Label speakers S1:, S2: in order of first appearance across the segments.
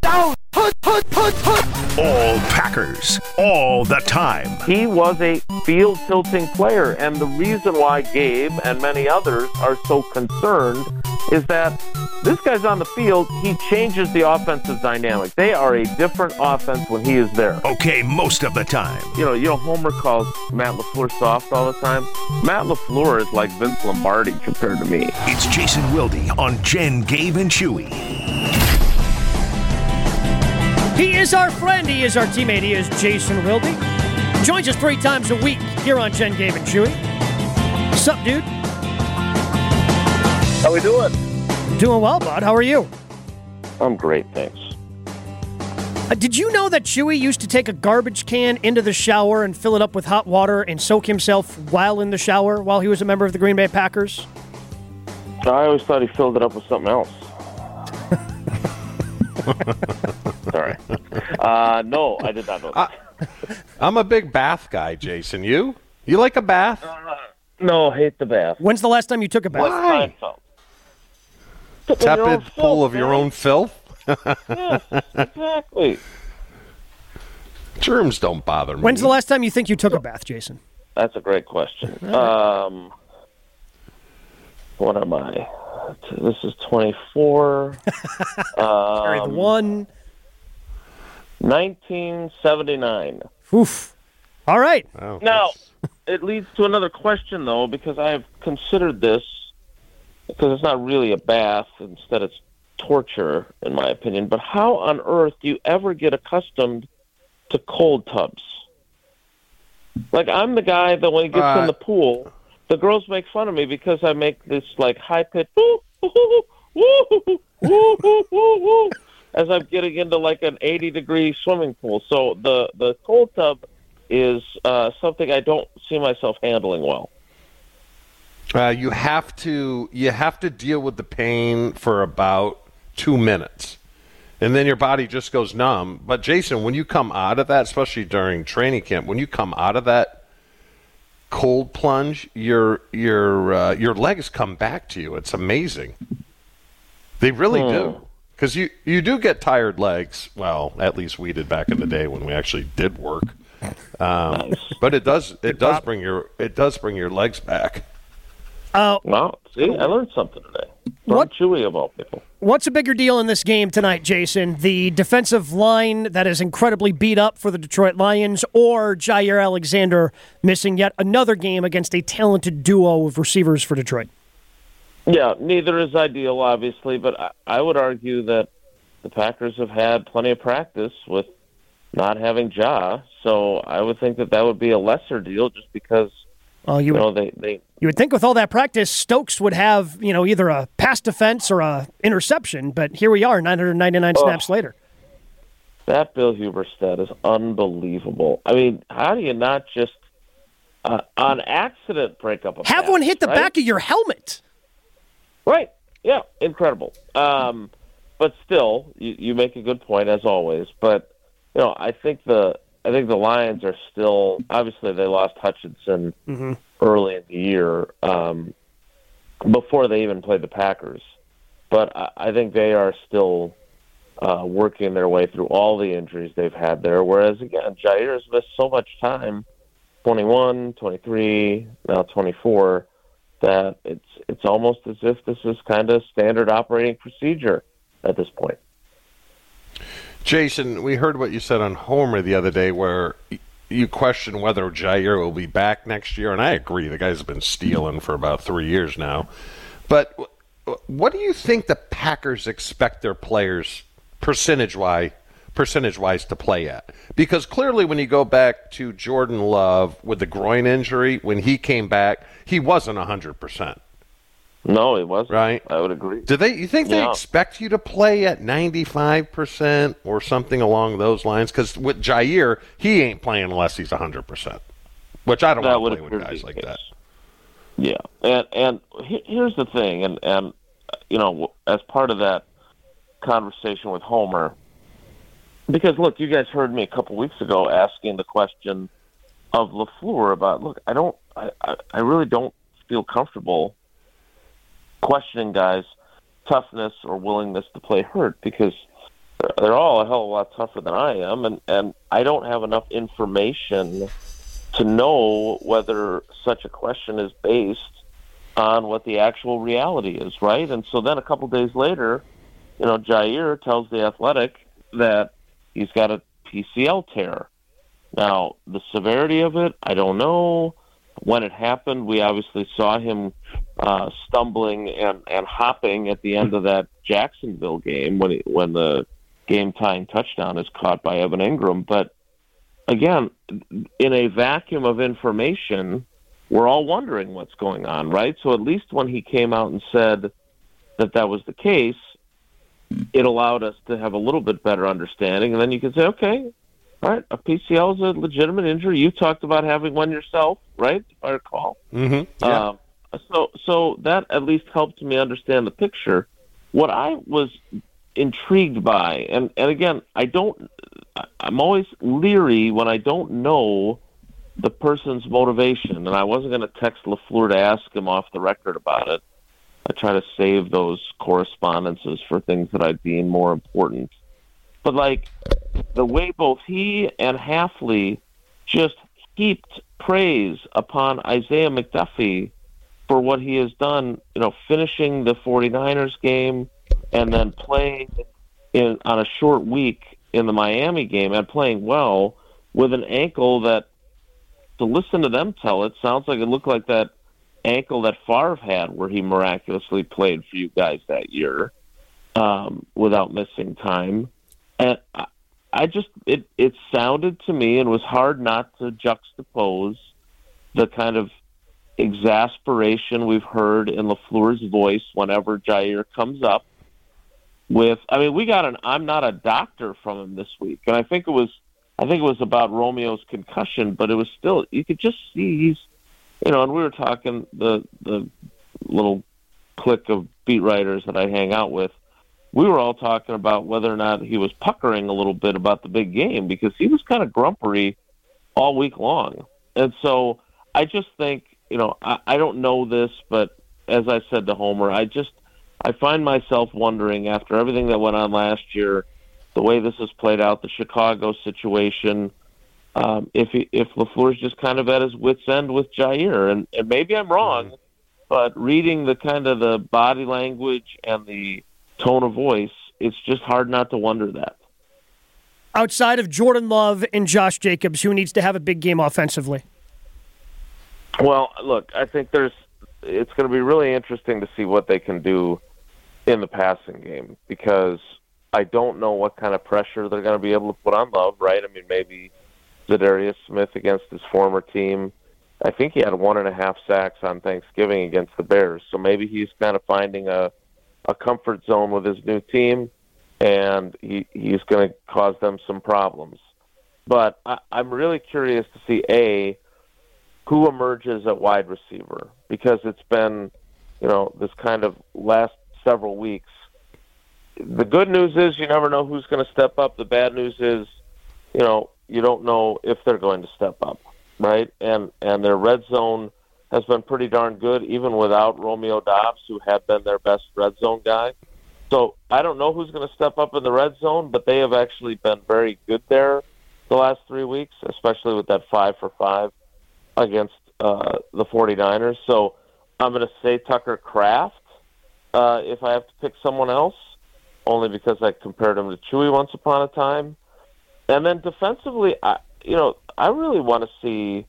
S1: All Packers, all the time.
S2: He was a field-tilting player, and the reason why Gabe and many others are so concerned is that this guy's on the field, he changes the offensive dynamic. They are a different offense when he is there.
S1: Okay, most of the time.
S2: You know, Homer calls Matt LaFleur soft all the time. Matt LaFleur is like Vince Lombardi compared to me.
S1: It's Jason Wilde on Jen, Gabe, and Chewy.
S3: He is our friend. He is our teammate. He is Jason Wilde. Joins us 3 times a week here on Jen, Gabe, and Chewy. What's up, dude?
S2: How we doing?
S3: Doing well, bud. How are you?
S2: I'm great, thanks.
S3: Did you know that Chewy used to take a garbage can into the shower and fill it up with hot water and soak himself while in the shower while he was a member of the Green Bay Packers?
S2: I always thought he filled it up with something else. Sorry. No, I did not know that.
S4: I'm a big bath guy, Jason. You like a bath?
S2: No, hate the bath.
S3: When's the last time you took a bath?
S4: Why? Tepid, full of your own filth?
S2: Yes, exactly.
S4: Germs don't bother me.
S3: When's the last time you think you took a bath, Jason?
S2: That's a great question. What am I? This is 24.
S3: Carry the 1.
S2: 1979.
S3: Oof. All right.
S4: Oh,
S2: Now, it leads to another question, though, because I've considered this, because it's not really a bath. Instead, it's torture, in my opinion. But how on earth do you ever get accustomed to cold tubs? Like, I'm the guy that when he gets in the pool, the girls make fun of me because I make this, like, high-pitched as I'm getting into, like, an 80-degree swimming pool. So the cold tub is something I don't see myself handling well.
S4: You have to deal with the pain for about 2 minutes, and then your body just goes numb. But Jason, when you come out of that, especially during training camp, when you come out of that cold plunge, your legs come back to you. It's amazing. They really do, because you do get tired legs. Well, at least we did back in the day when we actually did work.
S2: Nice.
S4: But it does bring your legs back.
S2: Well, see, I learned something today. From Chewy, of all people.
S3: What's a bigger deal in this game tonight, Jason? The defensive line that is incredibly beat up for the Detroit Lions, or Jaire Alexander missing yet another game against a talented duo of receivers for Detroit?
S2: Yeah, neither is ideal, obviously, but I would argue that the Packers have had plenty of practice with not having Ja, so I would think that would be a lesser deal just because you would
S3: think with all that practice, Stokes would have either a pass defense or a interception, but here we are, 999 snaps later.
S2: That Bill Huber stat is unbelievable. I mean, how do you not just on accident break up a
S3: have
S2: pass,
S3: one hit the
S2: right?
S3: back of your helmet?
S2: Right. Yeah, incredible. But still, you make a good point as always. But I think the Lions are still, obviously they lost Hutchinson early in the year before they even played the Packers. But I think they are still working their way through all the injuries they've had there. Whereas, again, Jaire has missed so much time, 21, 23, now 24, that it's almost as if this is kind of standard operating procedure at this point.
S4: Jason, we heard what you said on Homer the other day where you question whether Jaire will be back next year, and I agree. The guy's been stealing for about 3 years now. But what do you think the Packers expect their players percentage-wise to play at? Because clearly when you go back to Jordan Love with the groin injury, when he came back, he wasn't 100%.
S2: No, it wasn't.
S4: Right?
S2: I would agree.
S4: You think they expect you to play at 95% or something along those lines? Because with Jaire, he ain't playing unless he's 100%, which I don't want to play with guys like that.
S2: Yeah, and here's the thing, and as part of that conversation with Homer, because, look, you guys heard me a couple weeks ago asking the question of LaFleur about, look, I really don't feel comfortable questioning guys' toughness or willingness to play hurt because they're all a hell of a lot tougher than I am, and I don't have enough information to know whether such a question is based on what the actual reality is, right? And so then a couple days later, Jair tells The Athletic that he's got a PCL tear. Now, the severity of it, I don't know. When it happened, we obviously saw him stumbling and hopping at the end of that Jacksonville game when the game-tying touchdown is caught by Evan Ingram. But, again, in a vacuum of information, we're all wondering what's going on, right? So at least when he came out and said that was the case, it allowed us to have a little bit better understanding. And then you can say, okay, all right, a PCL is a legitimate injury. You talked about having one yourself, right, if I recall?
S4: Mm-hmm. Yeah.
S2: So that at least helped me understand the picture. What I was intrigued by, and again, I'm always leery when I don't know the person's motivation, and I wasn't going to text LaFleur to ask him off the record about it. I try to save those correspondences for things that I deem more important. But, the way both he and Hafley just heaped praise upon Isaiah McDuffie for what he has done, finishing the 49ers game and then playing on a short week in the Miami game and playing well with an ankle that, to listen to them tell it, sounds like it looked like that ankle that Favre had where he miraculously played for you guys that year without missing time. And it sounded to me, and was hard not to juxtapose the kind of exasperation we've heard in LaFleur's voice whenever Jair comes up with, we got an "I'm not a doctor" from him this week, and I think it was about Romeo's concussion, but it was still, you could just see he's, and we were talking, the little clique of beat writers that I hang out with, we were all talking about whether or not he was puckering a little bit about the big game, because he was kind of grumpery all week long. And so I just think, I don't know this, but as I said to Homer, I find myself wondering, after everything that went on last year, the way this has played out, the Chicago situation, if LaFleur's just kind of at his wit's end with Jair, and maybe I'm wrong, but reading the kind of the body language and the tone of voice, it's just hard not to wonder that.
S3: Outside of Jordan Love and Josh Jacobs, who needs to have a big game offensively?
S2: Well, look, I think it's going to be really interesting to see what they can do in the passing game, because I don't know what kind of pressure they're going to be able to put on Love, right? Maybe Zadarius Smith against his former team. I think he had 1.5 sacks on Thanksgiving against the Bears, so maybe he's kind of finding a comfort zone with his new team, and he's going to cause them some problems. But I'm really curious to see, who emerges at wide receiver, because it's been, this kind of last several weeks. The good news is you never know who's going to step up. The bad news is, you don't know if they're going to step up, right? And their red zone has been pretty darn good, even without Romeo Doubs, who had been their best red zone guy. So I don't know who's going to step up in the red zone, but they have actually been very good there the last 3 weeks, especially with that 5 for 5 against the 49ers. So I'm going to say Tucker Kraft if I have to pick someone else, only because I compared him to Chewy once upon a time. And then defensively, I really want to see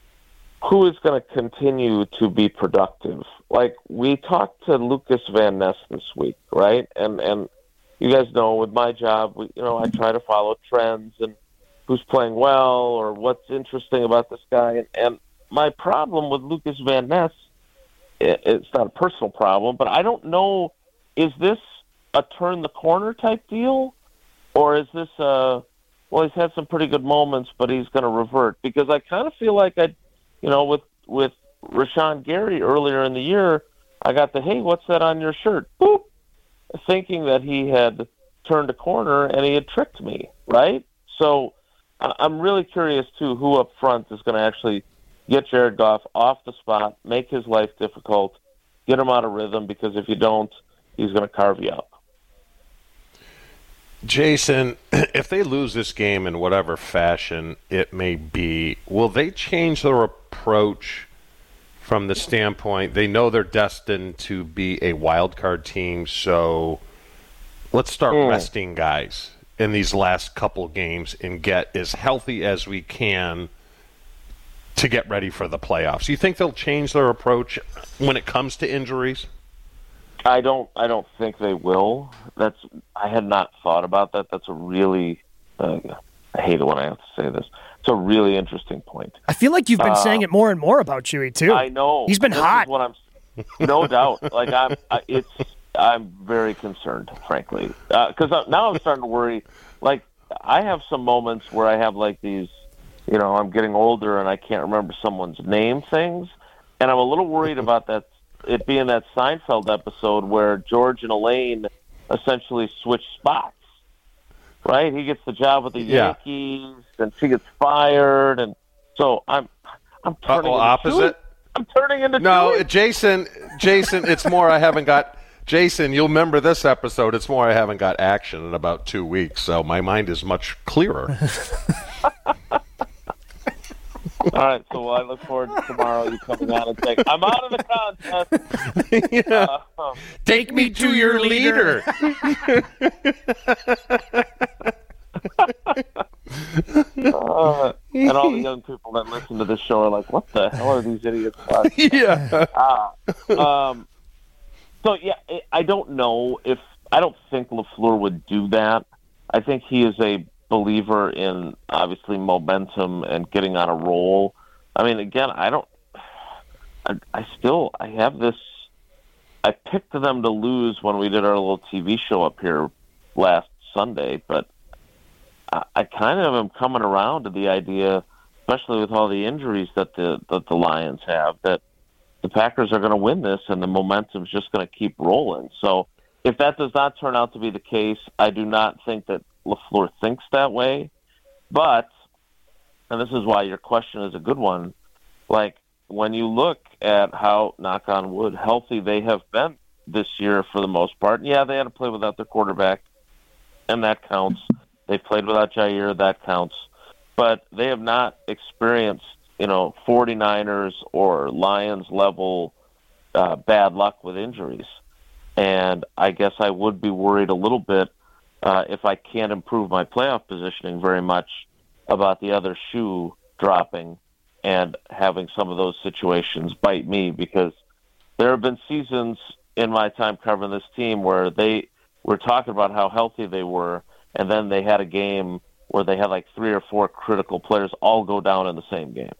S2: who is going to continue to be productive. Like, we talked to Lucas Van Ness this week, right? And you guys know, with my job, I try to follow trends and who's playing well or what's interesting about this guy. And my problem with Lucas Van Ness, it's not a personal problem, but I don't know, is this a turn the corner type deal, or is this he's had some pretty good moments, but he's going to revert? Because I kind of feel like with Rashawn Gary earlier in the year, I got the, hey, what's that on your shirt? Boop, thinking that he had turned a corner and he had tricked me, right? So I'm really curious, too, who up front is going to actually get Jared Goff off the spot, make his life difficult, get him out of rhythm, because if you don't, he's going to carve you up.
S4: Jason, if they lose this game in whatever fashion it may be, will they change their approach from the standpoint they know they're destined to be a wild card team, so let's start resting guys in these last couple games and get as healthy as we can to get ready for the playoffs? You think they'll change their approach when it comes to injuries?
S2: I don't think they will. I had not thought about that. That's a really I hate it when I have to say this. It's a really interesting point.
S3: I feel like you've been saying it more and more about Chewy too.
S2: I know.
S3: He's been hot.
S2: Is what I'm no doubt. Like I'm very concerned, frankly, because now I'm starting to worry. Like I have some moments where I have like these, I'm getting older and I can't remember someone's name things, and I'm a little worried about that. It being that Seinfeld episode where George and Elaine essentially switch spots, right? He gets the job with the Yankees, and she gets fired, and so I'm turning into
S4: opposite.
S2: I'm turning into
S4: no, Jason. It's more I haven't got. Jason, you'll remember this episode. It's more I haven't got action in about 2 weeks, so my mind is much clearer.
S2: All right, so I look forward to tomorrow you coming out and saying, I'm out of the contest.
S4: Take me to your leader.
S2: And all the young people that listen to this show are like, what the hell are these idiots talking about? I don't know I don't think LaFleur would do that. I think he is a believer in obviously momentum and getting on a roll. I mean, again, I have this. I picked them to lose when we did our little TV show up here last Sunday, but I kind of am coming around to the idea, especially with all the injuries that the Lions have, that the Packers are going to win this and the momentum's just going to keep rolling. So if that does not turn out to be the case, I do not think that LaFleur thinks that way. But, and this is why your question is a good one, like when you look at how, knock on wood, healthy they have been this year for the most part, yeah, they had to play without their quarterback, and that counts. They played without Jair, that counts. But they have not experienced, 49ers or Lions level bad luck with injuries. And I guess I would be worried a little bit if I can't improve my playoff positioning very much about the other shoe dropping and having some of those situations bite me, because there have been seasons in my time covering this team where they were talking about how healthy they were, and then they had a game where they had like 3 or 4 critical players all go down in the same game.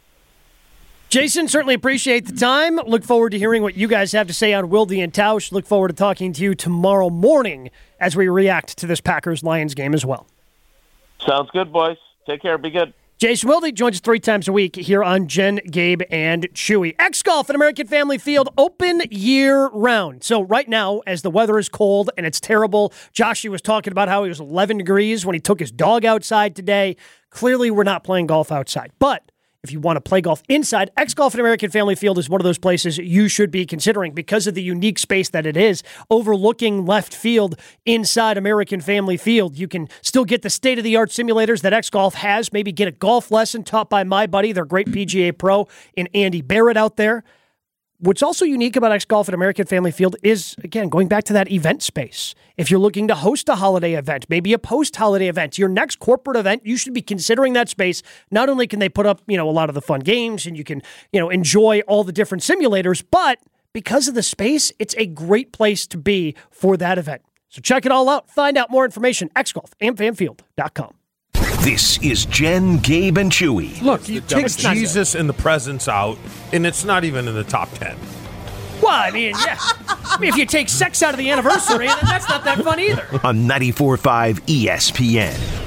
S3: Jason, certainly appreciate the time. Look forward to hearing what you guys have to say on Wilde and Tausch. Look forward to talking to you tomorrow morning as we react to this Packers-Lions game as well.
S2: Sounds good, boys. Take care. Be good.
S3: Jason Wilde joins us 3 times a week here on Jen, Gabe, and Chewy. X-Golf at American Family Field, open year-round. So right now, as the weather is cold and it's terrible, Joshy was talking about how it was 11 degrees when he took his dog outside today. Clearly, we're not playing golf outside. But if you want to play golf inside, X-Golf at American Family Field is one of those places you should be considering because of the unique space that it is, overlooking left field inside American Family Field. You can still get the state-of-the-art simulators that X-Golf has, maybe get a golf lesson taught by my buddy, their great PGA pro, in Andy Barrett out there. What's also unique about X-Golf at American Family Field is, again, going back to that event space. If you're looking to host a holiday event, maybe a post-holiday event, your next corporate event, you should be considering that space. Not only can they put up, a lot of the fun games and you can, enjoy all the different simulators, but because of the space, it's a great place to be for that event. So check it all out. Find out more information, xgolfamfanfield.com.
S1: This is Jen, Gabe, and Chewy.
S5: Look, you take Jesus and the presents out, and it's not even in the top 10.
S3: Well, I mean, if you take sex out of the anniversary, then that's not that fun either.
S1: On 94.5 ESPN.